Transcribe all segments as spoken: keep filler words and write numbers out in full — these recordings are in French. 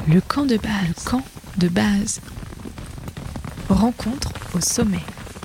Le camp de base. Le camp de base. Rencontre au sommet.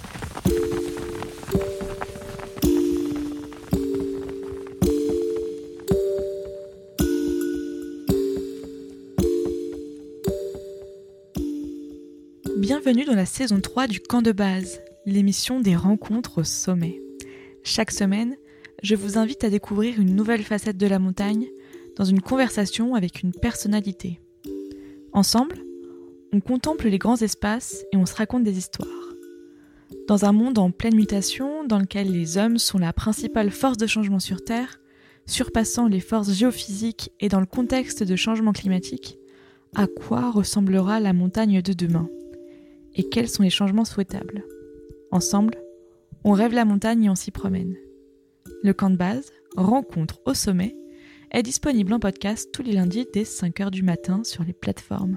Bienvenue dans la saison trois du camp de base, l'émission des rencontres au sommet. Chaque semaine, je vous invite à découvrir une nouvelle facette de la montagne dans une conversation avec une personnalité. Ensemble, on contemple les grands espaces et on se raconte des histoires. Dans un monde en pleine mutation, dans lequel les hommes sont la principale force de changement sur Terre, surpassant les forces géophysiques et dans le contexte de changement climatique, à quoi ressemblera la montagne de demain ? Et quels sont les changements souhaitables ? Ensemble, on rêve la montagne et on s'y promène. Le camp de base, rencontre au sommet, est disponible en podcast tous les lundis dès cinq heures du matin sur les plateformes.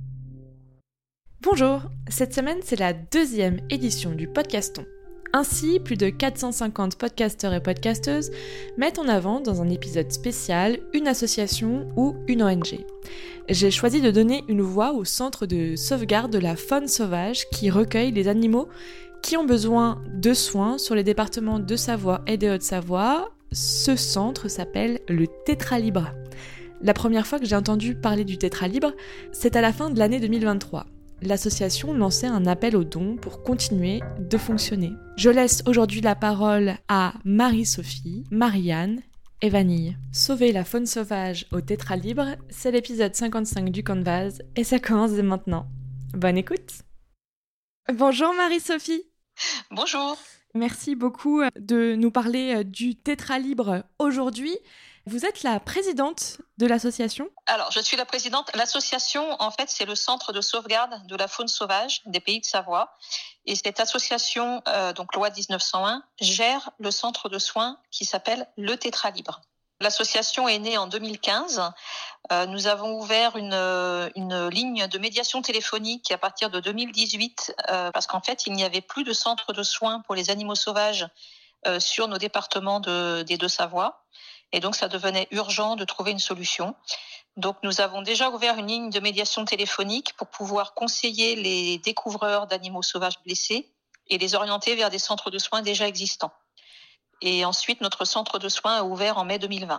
Bonjour, cette semaine c'est la deuxième édition du Podcaston. Ainsi, plus de quatre cent cinquante podcasteurs et podcasteuses mettent en avant dans un épisode spécial une association ou une O N G. J'ai choisi de donner une voix au centre de sauvegarde de la faune sauvage qui recueille les animaux qui ont besoin de soins sur les départements de Savoie et de Haute-Savoie. Ce centre s'appelle le Tétralibre. La première fois que j'ai entendu parler du Tétralibre, c'est à la fin de l'année deux mille vingt-trois. L'association lançait un appel aux dons pour continuer de fonctionner. Je laisse aujourd'hui la parole à Marie-Sophie, Marianne et Vanille. Sauver la faune sauvage au Tétralibre, c'est l'épisode cinquante-cinq du camp de base et ça commence dès maintenant. Bonne écoute. Bonjour Marie-Sophie. Bonjour. Merci beaucoup de nous parler du Tétralibre aujourd'hui. Vous êtes la présidente de l'association ? Alors, je suis la présidente. L'association, en fait, c'est le centre de sauvegarde de la faune sauvage des Pays de Savoie. Et cette association, euh, donc loi dix-neuf cent un, gère le centre de soins qui s'appelle le Tétralibre. L'association est née en deux mille quinze. Euh, nous avons ouvert une, une ligne de médiation téléphonique à partir de deux mille dix-huit euh, parce qu'en fait, il n'y avait plus de centre de soins pour les animaux sauvages euh, sur nos départements de, des Deux-Savoie. Et donc, ça devenait urgent de trouver une solution. Donc, nous avons déjà ouvert une ligne de médiation téléphonique pour pouvoir conseiller les découvreurs d'animaux sauvages blessés et les orienter vers des centres de soins déjà existants. Et ensuite, notre centre de soins a ouvert en mai deux mille vingt.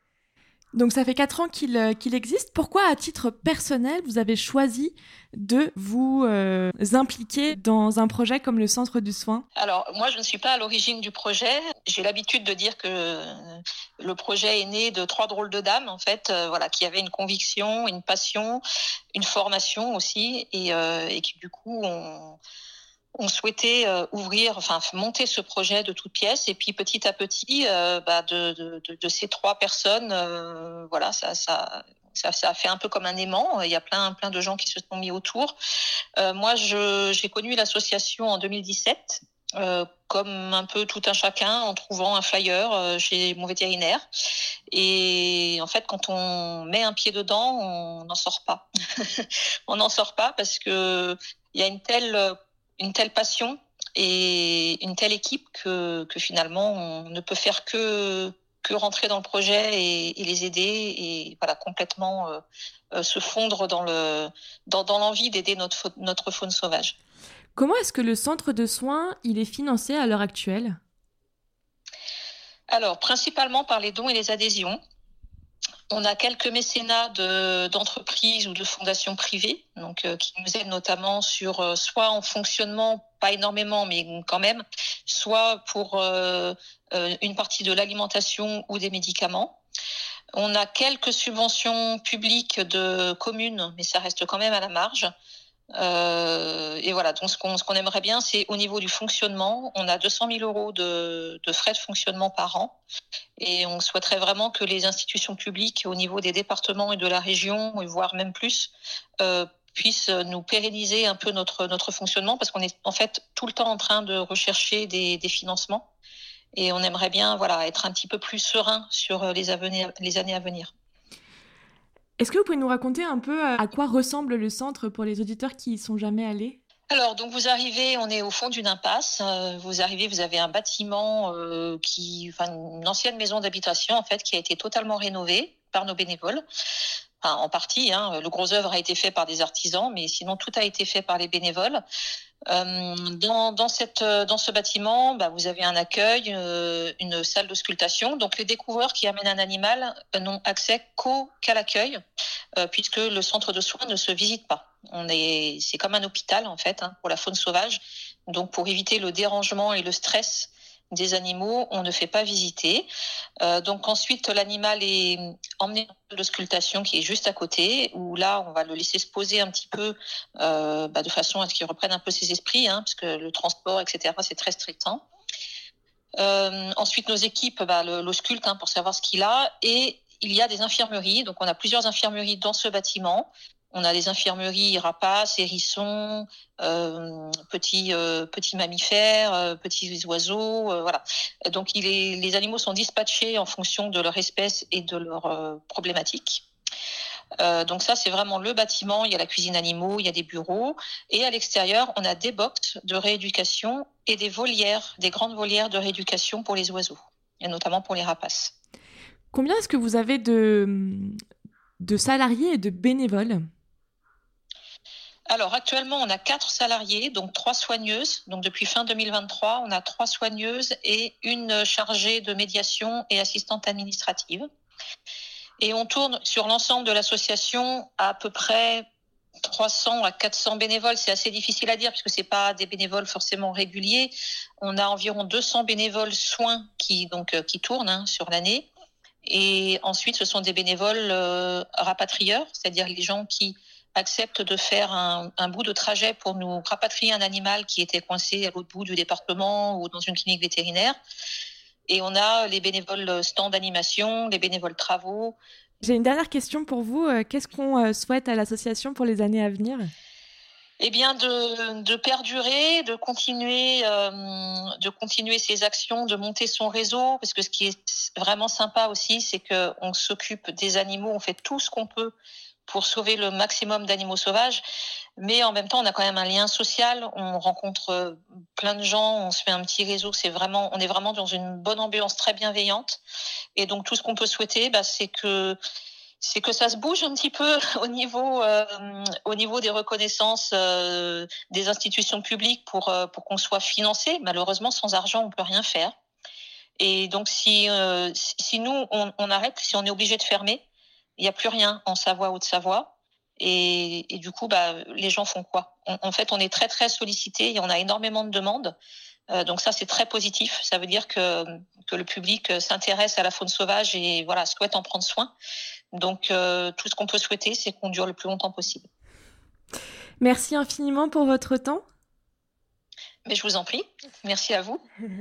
Donc ça fait quatre ans qu'il, euh, qu'il existe. Pourquoi, à titre personnel, vous avez choisi de vous euh, impliquer dans un projet comme le Centre du Soin ? Alors, moi, je ne suis pas à l'origine du projet. J'ai l'habitude de dire que le projet est né de trois drôles de dames, en fait, euh, voilà, qui avaient une conviction, une passion, une formation aussi, et, euh, et qui, du coup, ont... On souhaitait euh, ouvrir, enfin monter ce projet de toutes pièces, et puis petit à petit, euh, bah, de, de, de, de ces trois personnes, euh, voilà, ça, ça, ça, ça a fait un peu comme un aimant. Il y a plein, plein de gens qui se sont mis autour. Euh, moi, je, j'ai connu l'association en deux mille dix-sept, euh, comme un peu tout un chacun, en trouvant un flyer euh, chez mon vétérinaire. Et en fait, quand on met un pied dedans, on n'en sort pas. On n'en sort pas parce que il y a une telle une telle passion et une telle équipe que, que finalement on ne peut faire que, que rentrer dans le projet et, et les aider et voilà, complètement euh, euh, se fondre dans, le, dans, dans l'envie d'aider notre, notre faune sauvage. Comment est-ce que le centre de soins il est financé à l'heure actuelle ? Alors, principalement par les dons et les adhésions. On a quelques mécénats de, d'entreprises ou de fondations privées, donc euh, qui nous aident notamment sur euh, soit en fonctionnement, pas énormément, mais quand même, soit pour euh, euh, une partie de l'alimentation ou des médicaments. On a quelques subventions publiques de communes, mais ça reste quand même à la marge. Euh, et voilà, donc ce qu'on, ce qu'on aimerait bien, c'est au niveau du fonctionnement, on a deux cent mille euros de, de frais de fonctionnement par an. Et on souhaiterait vraiment que les institutions publiques au niveau des départements et de la région, voire même plus, euh, puissent nous pérenniser un peu notre, notre fonctionnement parce qu'on est en fait tout le temps en train de rechercher des, des financements et on aimerait bien voilà, être un petit peu plus serein sur les, avenir, les années à venir. Est-ce que vous pouvez nous raconter un peu à quoi ressemble le centre pour les auditeurs qui y sont jamais allés ? Alors, donc vous arrivez, on est au fond d'une impasse. Euh, vous arrivez, vous avez un bâtiment euh, qui, enfin une ancienne maison d'habitation en fait, qui a été totalement rénovée par nos bénévoles. enfin, en partie, hein, le gros œuvre a été fait par des artisans, mais sinon tout a été fait par les bénévoles. Euh, dans, dans, cette, dans ce bâtiment, bah, vous avez un accueil, euh, une salle d'auscultation. Donc les découvreurs qui amènent un animal euh, n'ont accès qu'au, qu'à l'accueil, euh, puisque le centre de soins ne se visite pas. On est, c'est comme un hôpital en fait, hein, pour la faune sauvage. Donc pour éviter le dérangement et le stress des animaux, on ne fait pas visiter. Euh, donc ensuite, l'animal est emmené dans la d'auscultation qui est juste à côté, où là, on va le laisser se poser un petit peu, euh, bah, de façon à ce qu'il reprenne un peu ses esprits, hein, parce que le transport, et cetera, c'est très strictement. Euh, ensuite, nos équipes bah, le, l'auscultent, hein, pour savoir ce qu'il a, et il y a des infirmeries. Donc, on a plusieurs infirmeries dans ce bâtiment. On a des infirmeries rapaces, hérissons, euh, petits, euh, petits mammifères, euh, petits oiseaux, euh, voilà. Donc, il est, les animaux sont dispatchés en fonction de leur espèce et de leur euh, problématique. Euh, donc ça, c'est vraiment le bâtiment. Il y a la cuisine animaux, il y a des bureaux. Et à l'extérieur, on a des box de rééducation et des volières, des grandes volières de rééducation pour les oiseaux, et notamment pour les rapaces. Combien est-ce que vous avez de, de salariés et de bénévoles ? Alors actuellement, on a quatre salariés, donc trois soigneuses. Donc depuis fin deux mille vingt-trois, on a trois soigneuses et une chargée de médiation et assistante administrative. Et on tourne sur l'ensemble de l'association à peu près trois cents à quatre cents bénévoles. C'est assez difficile à dire puisque c'est pas des bénévoles forcément réguliers. On a environ deux cents bénévoles soins qui donc euh, qui tournent, hein, sur l'année. Et ensuite, ce sont des bénévoles euh, rapatrieurs, c'est-à-dire les gens qui acceptent de faire un, un bout de trajet pour nous rapatrier un animal qui était coincé à l'autre bout du département ou dans une clinique vétérinaire. Et on a les bénévoles stand d'animation, les bénévoles travaux. J'ai une dernière question pour vous. Qu'est-ce qu'on souhaite à l'association pour les années à venir ? Eh bien, de, de perdurer, de continuer, euh, de continuer ses actions, de monter son réseau, parce que ce qui est vraiment sympa aussi, c'est qu'on s'occupe des animaux, on fait tout ce qu'on peut pour sauver le maximum d'animaux sauvages, mais en même temps, on a quand même un lien social, on rencontre plein de gens, on se fait un petit réseau, c'est vraiment, on est vraiment dans une bonne ambiance très bienveillante, et donc tout ce qu'on peut souhaiter, bah, c'est que c'est que ça se bouge un petit peu au niveau, euh, au niveau des reconnaissances euh, des institutions publiques pour, euh, pour qu'on soit financé. Malheureusement, sans argent, on peut rien faire. Et donc, si, euh, si nous, on, on arrête, si on est obligé de fermer, il n'y a plus rien en Savoie, Haute-Savoie. Et, et du coup, bah, les gens font quoi ? en, en fait, on est très, très sollicités et on a énormément de demandes. Euh, donc ça, c'est très positif. Ça veut dire que, que le public s'intéresse à la faune sauvage et voilà, souhaite en prendre soin. Donc, euh, tout ce qu'on peut souhaiter, c'est qu'on dure le plus longtemps possible. Merci infiniment pour votre temps. Mais je vous en prie. Merci à vous.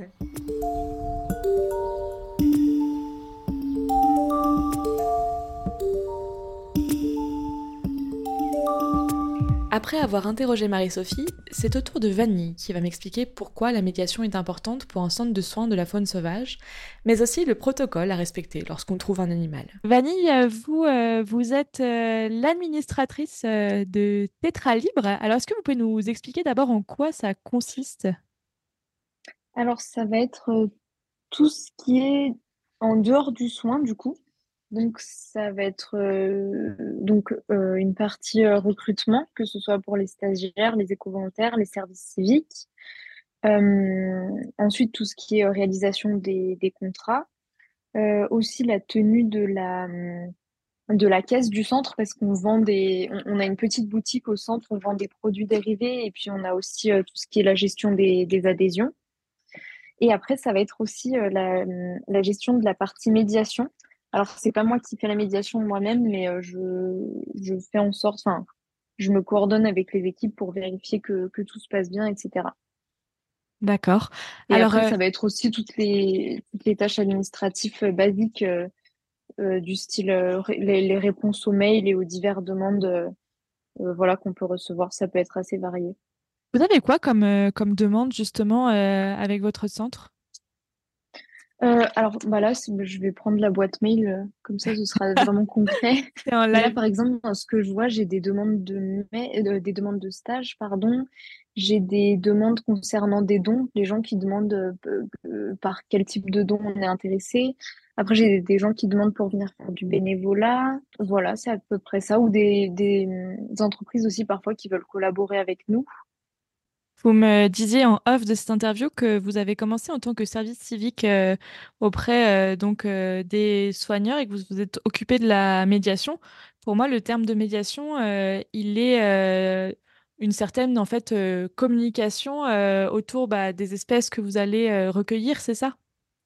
Après avoir interrogé Marie-Sophie, c'est au tour de Vanille qui va m'expliquer pourquoi la médiation est importante pour un centre de soins de la faune sauvage, mais aussi le protocole à respecter lorsqu'on trouve un animal. Vanille, vous, euh, vous êtes euh, l'administratrice euh, de Tétra Libre. Alors, est-ce que vous pouvez nous expliquer d'abord en quoi ça consiste ? Alors, ça va être euh, tout ce qui est en dehors du soin, du coup. Donc, ça va être euh, donc, euh, une partie euh, recrutement, que ce soit pour les stagiaires, les éco-volontaires, les services civiques. Euh, ensuite, tout ce qui est euh, réalisation des, des contrats. Euh, aussi, la tenue de la, de la caisse du centre, parce qu'on vend des, on, on a une petite boutique au centre, on vend des produits dérivés, et puis on a aussi euh, tout ce qui est la gestion des, des adhésions. Et après, ça va être aussi euh, la, la gestion de la partie médiation. Alors, c'est pas moi qui fais la médiation moi-même, mais euh, je, je fais en sorte, enfin, je me coordonne avec les équipes pour vérifier que, que tout se passe bien, et cetera. D'accord. Et Alors, après, euh, ça va être aussi toutes les, toutes les tâches administratives euh, basiques euh, euh, du style euh, ré- les, les réponses aux mails et aux diverses demandes euh, euh, voilà, qu'on peut recevoir. Ça peut être assez varié. vous avez quoi comme, euh, comme demande justement euh, avec votre centre ? Euh, alors bah là, c'est- je vais prendre la boîte mail, euh, comme ça ce sera vraiment concret. C'est en Mais là, live. par exemple, dans ce que je vois, j'ai des demandes de mai- euh, des demandes de stage, pardon. J'ai des demandes concernant des dons, les gens qui demandent euh, euh, par quel type de don on est intéressé. Après, j'ai des gens qui demandent pour venir faire du bénévolat. Voilà, c'est à peu près ça. Ou des, des, des entreprises aussi parfois qui veulent collaborer avec nous. Vous me disiez en off de cette interview que vous avez commencé en tant que service civique euh, auprès euh, donc euh, des soigneurs et que vous vous êtes occupé de la médiation. Pour moi, le terme de médiation, euh, il est euh, une certaine en fait euh, communication euh, autour bah, des espèces que vous allez euh, recueillir, c'est ça?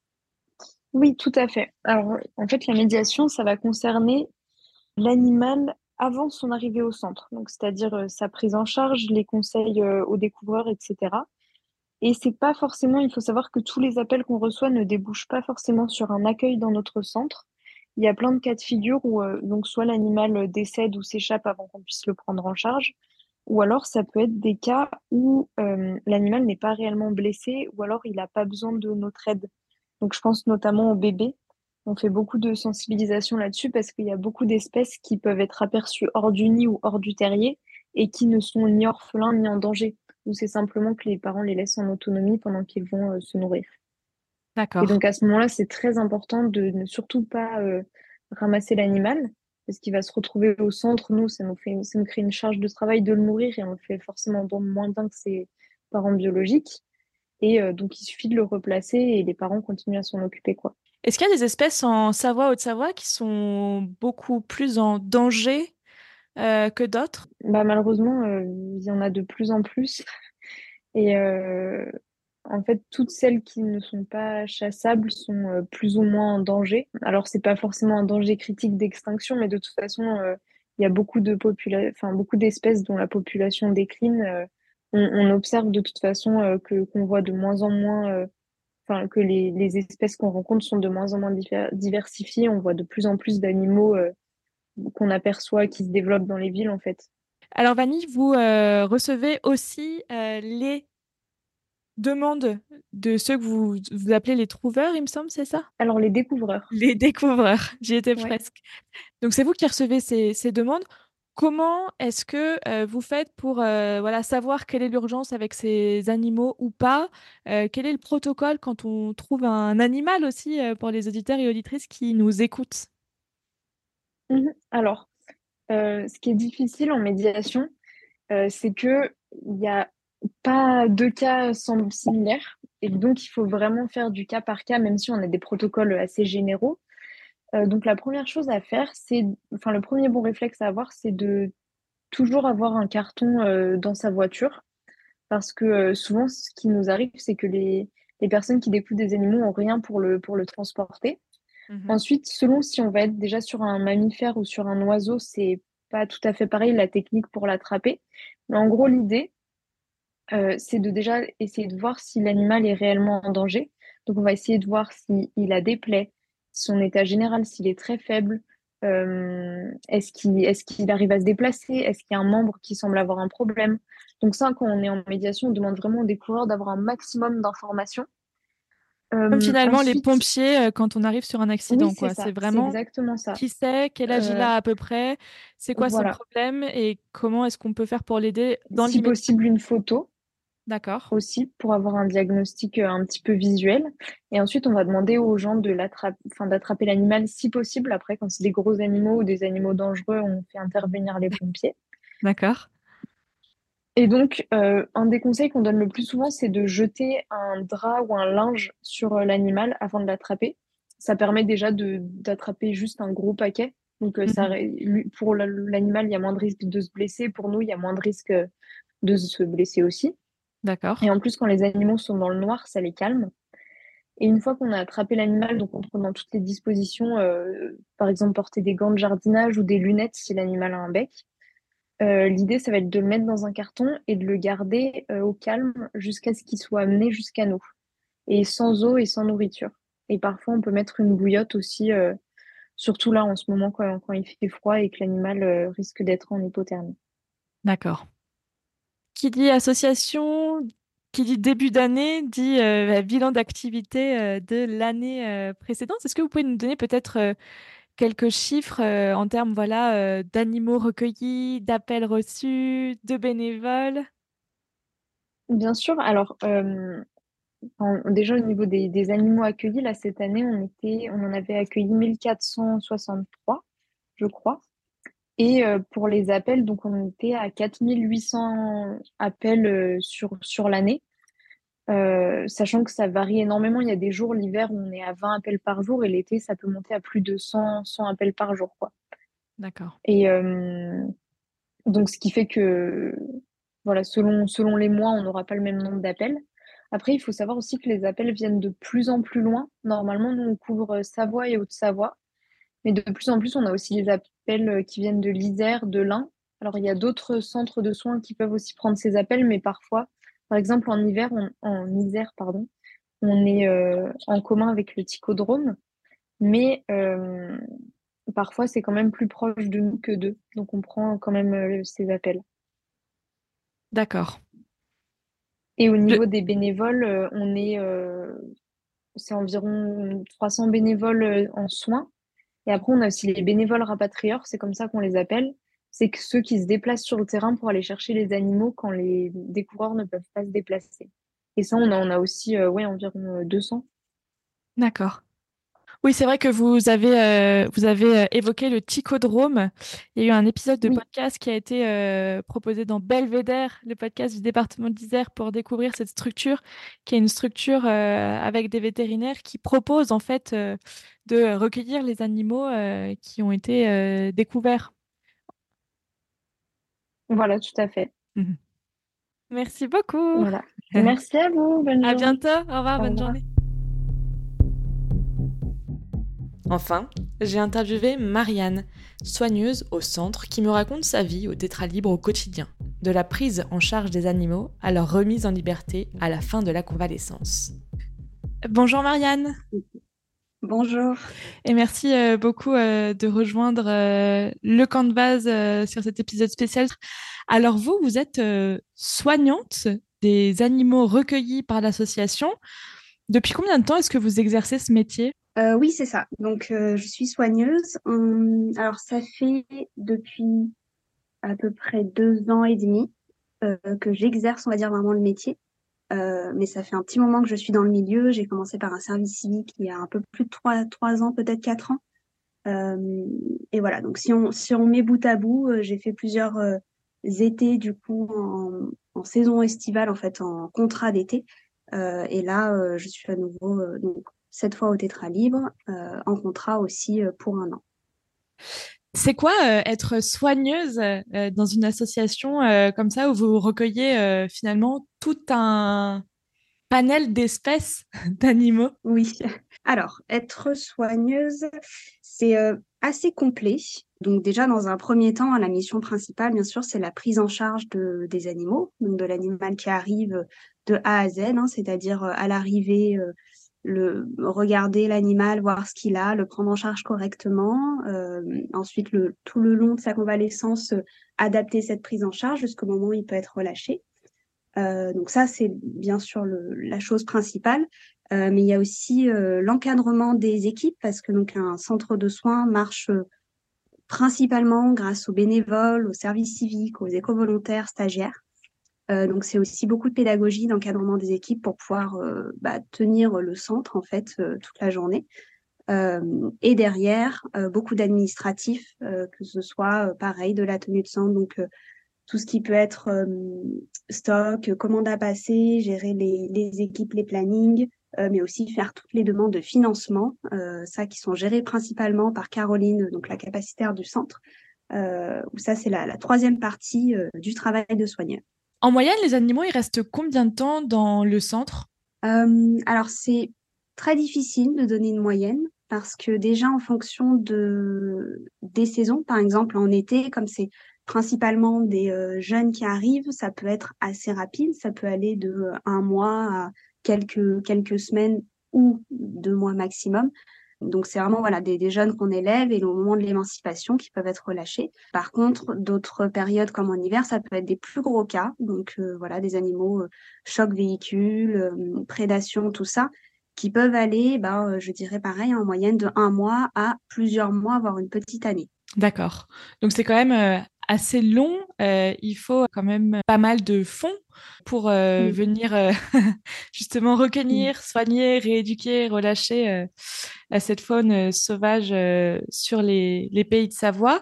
Oui, tout à fait. Alors, en fait, la médiation, ça va concerner l'animal avant son arrivée au centre. Donc, c'est-à-dire euh, sa prise en charge, les conseils euh, aux découvreurs, et cetera. Et c'est pas forcément, il faut savoir que tous les appels qu'on reçoit ne débouchent pas forcément sur un accueil dans notre centre. Il y a plein de cas de figure où euh, donc soit l'animal décède ou s'échappe avant qu'on puisse le prendre en charge, ou alors ça peut être des cas où euh, l'animal n'est pas réellement blessé, ou alors il n'a pas besoin de notre aide. Donc je pense notamment aux bébés. On fait beaucoup de sensibilisation là-dessus parce qu'il y a beaucoup d'espèces qui peuvent être aperçues hors du nid ou hors du terrier et qui ne sont ni orphelins ni en danger, ou c'est simplement que les parents les laissent en autonomie pendant qu'ils vont euh, se nourrir. Et D'accord. donc à ce moment-là, c'est très important de ne surtout pas euh, ramasser l'animal, parce qu'il va se retrouver au centre. Nous, ça nous fait, ça nous crée une charge de travail de le nourrir et on le fait forcément bon, moins bien que ses parents biologiques. Et euh, donc il suffit de le replacer et les parents continuent à s'en occuper, quoi. Est-ce qu'il y a des espèces en Savoie, Haute-Savoie, qui sont beaucoup plus en danger euh, que d'autres? Bah, malheureusement, euh, il y en a de plus en plus. Et euh, en fait, toutes celles qui ne sont pas chassables sont euh, plus ou moins en danger. Alors, c'est pas forcément un danger critique d'extinction, mais de toute façon, euh, il y a beaucoup de popula- enfin, beaucoup d'espèces dont la population décline. Euh, on, on observe de toute façon euh, que qu'on voit de moins en moins, euh, enfin, que les, les espèces qu'on rencontre sont de moins en moins diffé- diversifiées. On voit de plus en plus d'animaux euh, qu'on aperçoit qui se développent dans les villes, en fait. Alors, Vanille, vous euh, recevez aussi euh, les demandes de ceux que vous, vous appelez les trouveurs, il me semble, c'est ça? Alors, les découvreurs. Les découvreurs, j'y étais Ouais. presque. Donc, c'est vous qui recevez ces, ces demandes. Comment est-ce que euh, vous faites pour euh, voilà, savoir quelle est l'urgence avec ces animaux ou pas? Euh, quel est le protocole quand on trouve un animal aussi euh, pour les auditeurs et auditrices qui nous écoutent? Mhm. Alors, Euh, ce qui est difficile en médiation, euh, c'est que il n'y a pas deux cas semblent similaires. Et donc, il faut vraiment faire du cas par cas, même si on a des protocoles assez généraux. Euh, donc, la première chose à faire, c'est, enfin, le premier bon réflexe à avoir, c'est de toujours avoir un carton euh, dans sa voiture. Parce que euh, souvent, ce qui nous arrive, c'est que les, les personnes qui découvrent des animaux ont rien pour le, pour le transporter. Mhm. Ensuite, selon si on va être déjà sur un mammifère ou sur un oiseau, c'est pas tout à fait pareil la technique pour l'attraper. Mais en gros, l'idée, euh, c'est de déjà essayer de voir si l'animal est réellement en danger. Donc, on va essayer de voir s'il a des plaies, son état général, s'il est très faible, euh, est-ce qu'il est-ce qu'il arrive à se déplacer, est-ce qu'il y a un membre qui semble avoir un problème. Donc ça, quand on est en médiation, on demande vraiment aux découvreurs d'avoir un maximum d'informations. Comme Euh, finalement les ensuite, pompiers euh, quand on arrive sur un oui, accident, c'est quoi. C'est ça, c'est vraiment exactement ça. qui c'est, quel âge il Euh, a à peu près, c'est quoi son voilà. problème et comment est-ce qu'on peut faire pour l'aider dans Si l'immédiat. possible, une photo D'accord. aussi pour avoir un diagnostic euh, un petit peu visuel. Et ensuite, on va demander aux gens de l'attraper, enfin, d'attraper l'animal si possible. Après, quand c'est des gros animaux ou des animaux dangereux, on fait intervenir les pompiers. D'accord. Et donc, euh, un des conseils qu'on donne le plus souvent, c'est de jeter un drap ou un linge sur euh, l'animal avant de l'attraper. Ça permet déjà de d'attraper juste un gros paquet. Donc, euh, ça, Mhm. ré- lui- pour la- l'animal, il y a moins de risque de se blesser. Pour nous, il y a moins de risque euh, de se blesser aussi. Et D'accord. en plus, quand les animaux sont dans le noir, ça les calme. Et une fois qu'on a attrapé l'animal, donc en prenant toutes les dispositions, euh, par exemple porter des gants de jardinage ou des lunettes si l'animal a un bec, euh, l'idée, ça va être de le mettre dans un carton et de le garder euh, au calme jusqu'à ce qu'il soit amené jusqu'à nous, et sans eau et sans nourriture. Et parfois, on peut mettre une bouillotte aussi, euh, surtout là en ce moment quand, quand il fait froid et que l'animal euh, risque d'être en hypothermie. D'accord. Qui dit association, qui dit début d'année, dit euh, bah, bilan d'activité euh, de l'année euh, précédente. Est-ce que vous pouvez nous donner peut-être euh, quelques chiffres euh, en termes voilà, euh, d'animaux recueillis, d'appels reçus, de bénévoles? Bien sûr, alors euh, enfin, déjà au niveau des, des animaux accueillis, là cette année, on était, on en avait accueilli mille quatre cent soixante-trois, je crois. Et euh, pour les appels, donc on était à quatre mille huit cents appels euh, sur, sur l'année. Euh, sachant que ça varie énormément. Il y a des jours, l'hiver, on est à vingt appels par jour et l'été, ça peut monter à plus de cent, cent appels par jour, quoi. D'accord. Et euh, donc, ce qui fait que, voilà, selon, selon les mois, on n'aura pas le même nombre d'appels. Après, il faut savoir aussi que les appels viennent de plus en plus loin. Normalement, nous, on couvre Savoie et Haute-Savoie. Mais de plus en plus, on a aussi des appels euh, qui viennent de l'Isère, de l'Ain. Alors, il y a d'autres centres de soins qui peuvent aussi prendre ces appels, mais parfois, par exemple, en hiver, on- en Isère, pardon, on est euh, en commun avec le Ticodrome, mais euh, parfois, c'est quand même plus proche de nous que d'eux. Donc, on prend quand même euh, ces appels. D'accord. Et au Je- niveau des bénévoles, euh, on est, euh, c'est environ trois cents bénévoles euh, en soins. Et après, on a aussi les bénévoles rapatrieurs, c'est comme ça qu'on les appelle. C'est que ceux qui se déplacent sur le terrain pour aller chercher les animaux quand les découvreurs ne peuvent pas se déplacer. Et ça, on a, on a aussi euh, ouais, environ euh, deux cents. D'accord. Oui, c'est vrai que vous avez, euh, vous avez euh, évoqué le Ticodrome. Il y a eu un épisode de Oui, podcast qui a été euh, proposé dans Belvédère, le podcast du département d'Isère, pour découvrir cette structure, qui est une structure euh, avec des vétérinaires qui proposent en fait euh, de recueillir les animaux euh, qui ont été euh, découverts. voilà, tout à fait. Mhm. Merci beaucoup. Voilà. Merci à vous. Bonne À journée. bientôt. Au revoir, Au bonne revoir. journée. Enfin, j'ai interviewé Marianne, soigneuse au centre, qui me raconte sa vie au Tétralibre au quotidien, de la prise en charge des animaux à leur remise en liberté à la fin de la convalescence. Bonjour Marianne, Bonjour. et merci euh, beaucoup euh, de rejoindre euh, le camp de base euh, sur cet épisode spécial. Alors vous, vous êtes euh, soignante des animaux recueillis par l'association. Depuis combien de temps est-ce que vous exercez ce métier? Euh, oui, c'est ça. Donc, euh, je suis soigneuse. Hum, alors, ça fait depuis à peu près deux ans et demi euh, que j'exerce, on va dire, vraiment le métier. Euh, mais ça fait un petit moment que je suis dans le milieu. J'ai commencé par un service civique il y a un peu plus de trois, trois ans, peut-être quatre ans. Euh, et voilà, donc si on, si on met bout à bout, euh, j'ai fait plusieurs euh, étés, du coup, en, en saison estivale, en fait, en contrat d'été. Euh, et là, euh, je suis à nouveau, euh, donc, cette fois au Tétra Libre, euh, en contrat aussi euh, pour un an. C'est quoi euh, être soigneuse euh, dans une association euh, comme ça où vous recueillez euh, finalement tout un panel d'espèces d'animaux? Oui. Alors, être soigneuse, c'est euh, assez complet. Donc déjà, dans un premier temps, la mission principale, bien sûr, c'est la prise en charge de, des animaux, donc de l'animal qui arrive de A à Z, hein, c'est-à-dire euh, à l'arrivée, euh, le regarder l'animal, voir ce qu'il a, le prendre en charge correctement. Euh, ensuite, le, tout le long de sa convalescence, euh, adapter cette prise en charge jusqu'au moment où il peut être relâché. Euh, donc ça, c'est bien sûr le, la chose principale. Euh, mais il y a aussi euh, l'encadrement des équipes parce que donc un centre de soins marche euh, principalement grâce aux bénévoles, aux services civiques, aux éco-volontaires, stagiaires. Euh, donc c'est aussi beaucoup de pédagogie, d'encadrement des équipes pour pouvoir euh, bah, tenir le centre en fait euh, toute la journée. Euh, et derrière, euh, beaucoup d'administratifs, euh, que ce soit euh, pareil de la tenue de centre, donc euh, tout ce qui peut être euh, stock, commande à passer, gérer les, les équipes, les plannings, euh, mais aussi faire toutes les demandes de financement, euh, ça qui sont gérées principalement par Caroline, donc la capacitaire du centre. Euh, ça, c'est la, la troisième partie euh, du travail de soigneur. En moyenne, les animaux, ils restent combien de temps dans le centre? Euh, alors, c'est très difficile de donner une moyenne parce que déjà en fonction de, des saisons, par exemple en été, comme c'est principalement des euh, jeunes qui arrivent, ça peut être assez rapide, ça peut aller de euh, un mois à quelques, quelques semaines ou deux mois maximum. Donc c'est vraiment voilà des, des jeunes qu'on élève et au moment de l'émancipation qui peuvent être relâchés. Par contre, d'autres périodes comme en hiver, ça peut être des plus gros cas. Donc euh, voilà des animaux euh, choc véhicule, euh, prédation, tout ça, qui peuvent aller, ben, euh, je dirais pareil, en moyenne de un mois à plusieurs mois, voire une petite année. D'accord. Donc c'est quand même euh, assez long, euh, il faut quand même pas mal de fonds pour euh, Oui. venir euh, justement Mm. recueillir, soigner, rééduquer, relâcher euh, à cette faune euh, sauvage euh, sur les, les pays de Savoie.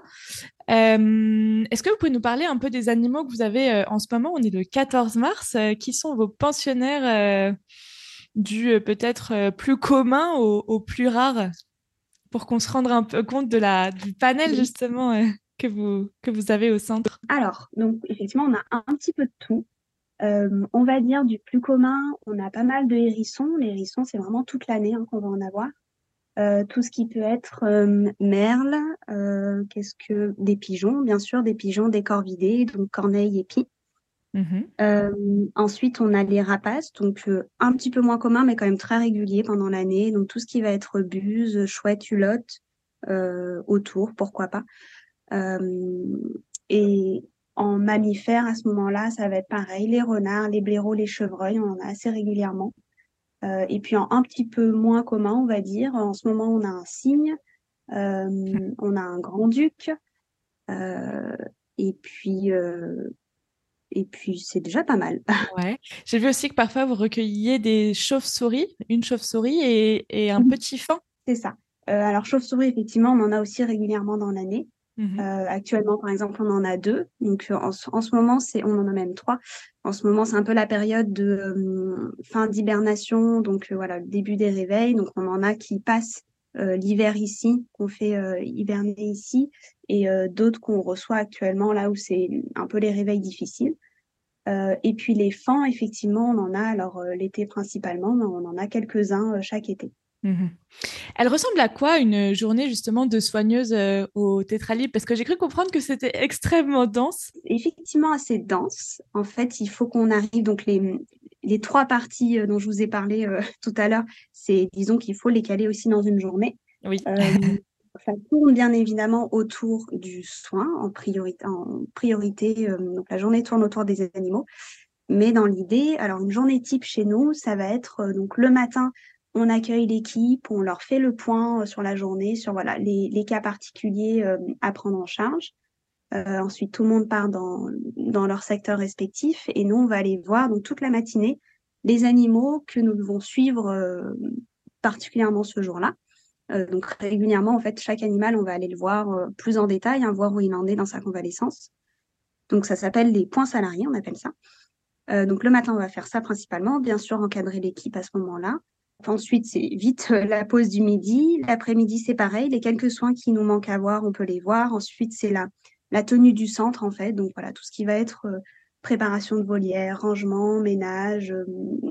Euh, est-ce que vous pouvez nous parler un peu des animaux que vous avez euh, en ce moment? On est le quatorze mars. Euh, qui sont vos pensionnaires euh, du euh, peut-être euh, plus commun au, au plus rare pour qu'on se rende un peu compte de la, du panel Oui. justement euh, que vous, que vous avez au centre? Alors, donc effectivement, on a un, un petit peu de tout. Euh, on va dire du plus commun, on a pas mal de hérissons. Les hérissons, c'est vraiment toute l'année hein, qu'on va en avoir. Euh, tout ce qui peut être euh, merle, euh, qu'est-ce que des pigeons, bien sûr, des pigeons, des corvidés, donc corneilles et pies. Mhm. Euh, ensuite, on a les rapaces, donc euh, un petit peu moins commun, mais quand même très régulier pendant l'année. Donc tout ce qui va être buse, chouette, hulotte, euh, autour, pourquoi pas. Euh, et en mammifères, à ce moment-là, ça va être pareil, les renards, les blaireaux, les chevreuils, on en a assez régulièrement. Euh, et puis en un petit peu moins commun, on va dire, en ce moment, on a un cygne, euh, on a un grand-duc, euh, et puis, euh, et puis c'est déjà pas mal. Ouais. J'ai vu aussi que parfois vous recueilliez des chauves-souris, une chauve-souris et, et un petit faon. C'est ça. Euh, alors, chauve-souris, effectivement, on en a aussi régulièrement dans l'année. Mhm. Euh, actuellement, par exemple, on en a deux. Donc, euh, en, ce- en ce moment, c'est, on en a même trois. En ce moment, c'est un peu la période de euh, fin d'hibernation, donc euh, voilà, le début des réveils. Donc, on en a qui passent euh, l'hiver ici, qu'on fait euh, hiberner ici, et euh, d'autres qu'on reçoit actuellement là où c'est un peu les réveils difficiles. Euh, et puis les fans, effectivement, on en a alors euh, l'été principalement, mais on en a quelques-uns euh, chaque été. Mhm. Elle ressemble à quoi une journée justement de soigneuse euh, au Tétralib? Parce que j'ai cru comprendre que c'était extrêmement dense. Effectivement assez dense. En fait, il faut qu'on arrive, donc les, les trois parties euh, dont je vous ai parlé euh, tout à l'heure, c'est, disons qu'il faut les caler aussi dans une journée. Oui. Euh, Ça tourne bien évidemment autour du soin en priorité. En priorité euh, donc la journée tourne autour des animaux. Mais dans l'idée, alors une journée type chez nous, ça va être euh, donc le matin, on accueille l'équipe, on leur fait le point euh, sur la journée, sur voilà les, les cas particuliers euh, à prendre en charge. Euh, ensuite, tout le monde part dans, dans leur secteur respectif et nous, on va aller voir donc toute la matinée les animaux que nous devons suivre euh, particulièrement ce jour-là. Euh, donc régulièrement, en fait, chaque animal, on va aller le voir euh, plus en détail, hein, voir où il en est dans sa convalescence. Donc ça s'appelle les points salariés, on appelle ça. Euh, donc le matin, on va faire ça principalement, bien sûr encadrer l'équipe à ce moment-là. Ensuite, c'est vite euh, la pause du midi. L'après-midi, c'est pareil. Les quelques soins qui nous manquent à voir, on peut les voir. Ensuite, c'est la, la tenue du centre, en fait. Donc voilà, tout ce qui va être euh, préparation de volière, rangement, ménage, euh,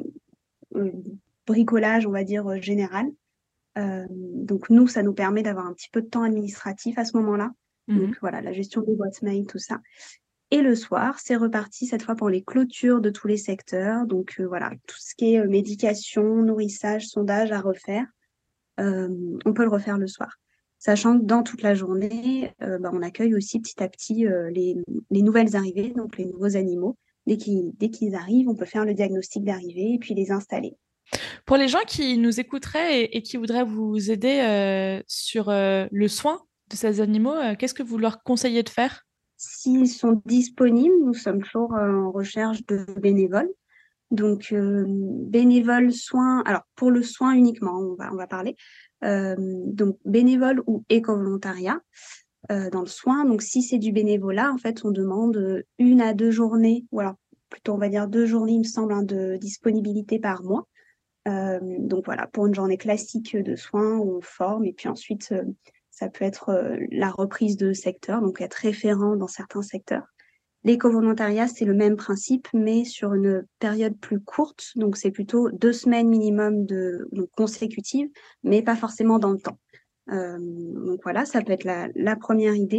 euh, bricolage, on va dire, euh, général. Euh, donc nous, ça nous permet d'avoir un petit peu de temps administratif à ce moment-là. Mhm. Donc voilà, la gestion des boîtes mail, tout ça. Et le soir, c'est reparti cette fois pour les clôtures de tous les secteurs. Donc euh, voilà, tout ce qui est euh, médication, nourrissage, sondage à refaire, euh, on peut le refaire le soir. Sachant que dans toute la journée, euh, bah, on accueille aussi petit à petit euh, les, les nouvelles arrivées, donc les nouveaux animaux. Dès qu'ils, dès qu'ils arrivent, on peut faire le diagnostic d'arrivée et puis les installer. Pour les gens qui nous écouteraient et, et qui voudraient vous aider euh, sur euh, le soin de ces animaux, euh, qu'est-ce que vous leur conseillez de faire? S'ils sont disponibles, nous sommes toujours euh, en recherche de bénévoles. Donc, euh, bénévoles, soins, alors pour le soin uniquement, on va, on va parler. Euh, donc, bénévole ou éco-volontariat euh, dans le soin. Donc, si c'est du bénévolat, en fait, on demande euh, une à deux journées, ou alors plutôt, on va dire deux journées, il me semble, hein, de disponibilité par mois. Euh, donc, voilà, pour une journée classique de soins où on forme, et puis ensuite, euh, ça peut être euh, la reprise de secteur, donc être référent dans certains secteurs. L'éco-volontariat, c'est le même principe, mais sur une période plus courte. Donc, c'est plutôt deux semaines minimum de, donc consécutives, mais pas forcément dans le temps. Euh, donc, voilà, ça peut être la, la première idée.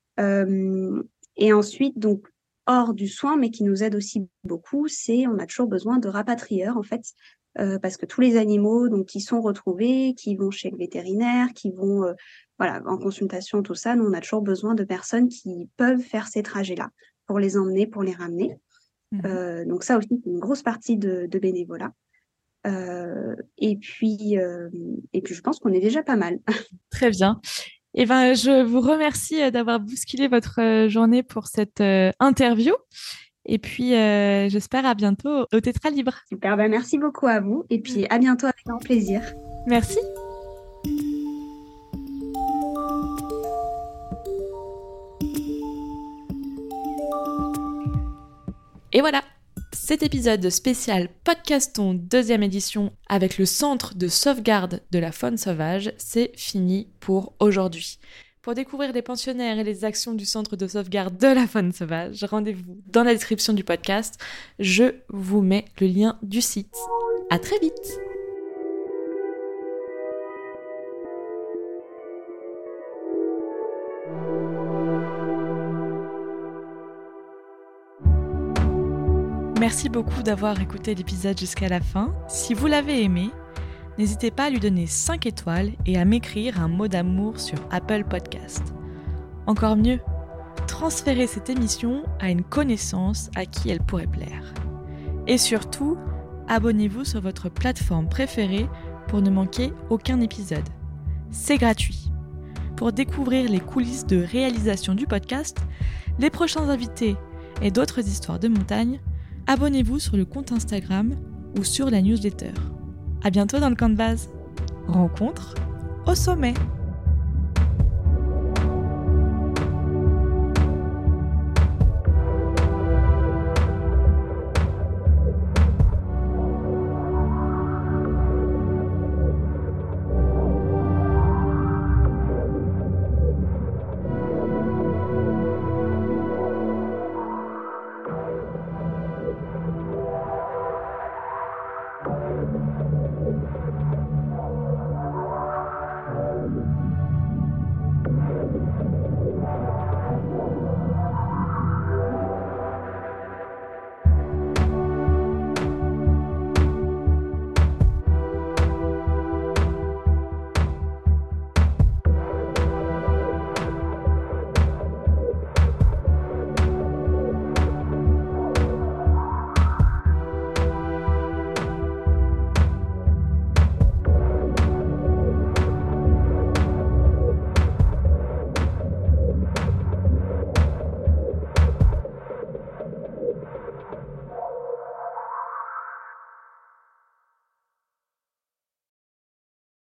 Euh, et ensuite, donc, hors du soin, mais qui nous aide aussi beaucoup, c'est on a toujours besoin de rapatrieurs, en fait, euh, parce que tous les animaux donc, qui sont retrouvés, qui vont chez le vétérinaire, qui vont euh, voilà, en consultation, tout ça, nous, on a toujours besoin de personnes qui peuvent faire ces trajets-là pour les emmener, pour les ramener. Mhm. Euh, donc ça aussi, c'est une grosse partie de, de bénévolat. Euh, et puis, euh, et puis, je pense qu'on est déjà pas mal. Très bien. Eh ben, je vous remercie d'avoir bousculé votre journée pour cette interview. Et puis, euh, j'espère à bientôt au Tétra Libre. Super, ben merci beaucoup à vous. Et puis, à bientôt avec grand plaisir. Merci. Et voilà, cet épisode spécial Podcaston deuxième édition avec le Centre de sauvegarde de la faune sauvage, c'est fini pour aujourd'hui. Pour découvrir les pensionnaires et les actions du Centre de sauvegarde de la faune sauvage, rendez-vous dans la description du podcast. Je vous mets le lien du site. À très vite! Merci beaucoup d'avoir écouté l'épisode jusqu'à la fin. Si vous l'avez aimé, n'hésitez pas à lui donner cinq étoiles et à m'écrire un mot d'amour sur Apple Podcast. Encore mieux, transférez cette émission à une connaissance à qui elle pourrait plaire. Et surtout, abonnez-vous sur votre plateforme préférée pour ne manquer aucun épisode. C'est gratuit. Pour découvrir les coulisses de réalisation du podcast, les prochains invités et d'autres histoires de montagne, abonnez-vous sur le compte Instagram ou sur la newsletter. À bientôt dans le camp de base. Rencontre au sommet.